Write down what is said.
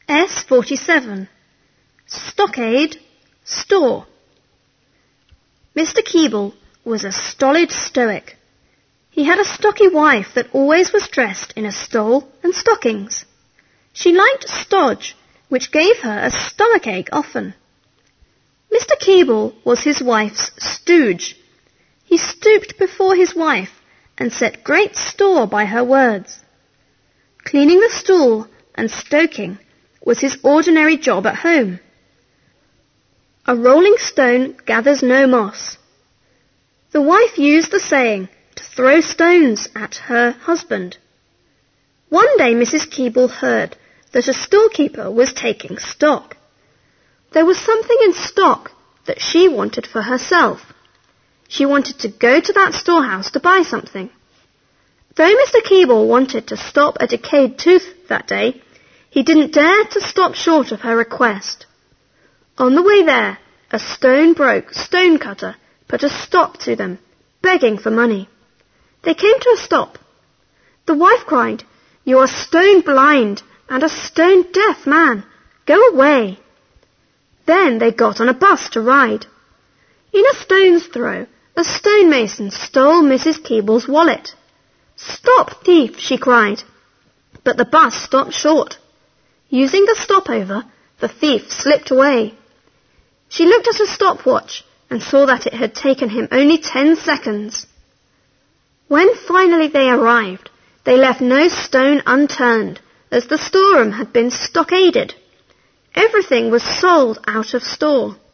S47. Stockade, store. Mr. Keeble was a stolid stoic. He had a stocky wife that always was dressed in a stole and stockings. She liked stodge, which gave her a stomachache often. Mr. Keeble was his wife's stooge. He stooped before his wife and set great store by her words. Cleaning the stool and stoking was his ordinary job at home. A rolling stone gathers no moss. The wife used the saying to throw stones at her husband. One day Mrs. Keeble heard that a storekeeper was taking stock. There was something in stock that she wanted for herself. She wanted to go to that storehouse to buy something. Though Mr. Keeble wanted to stop a decayed tooth that day, he didn't dare to stop short of her request. On the way there, a stone-broke stone-cutter put a stop to them, begging for money. They came to a stop. The wife cried, "You are stone-blind and a stone-deaf man. Go away." Then they got on a bus to ride. In a stone's throw, a stonemason stole Mrs. Keeble's wallet. "Stop, thief," she cried. But the bus stopped short. Using the stopover, the thief slipped away. She looked at her stopwatch and saw that it had taken him only 10 seconds. When finally they arrived, they left no stone unturned, as the storeroom had been stockaded. Everything was sold out of store.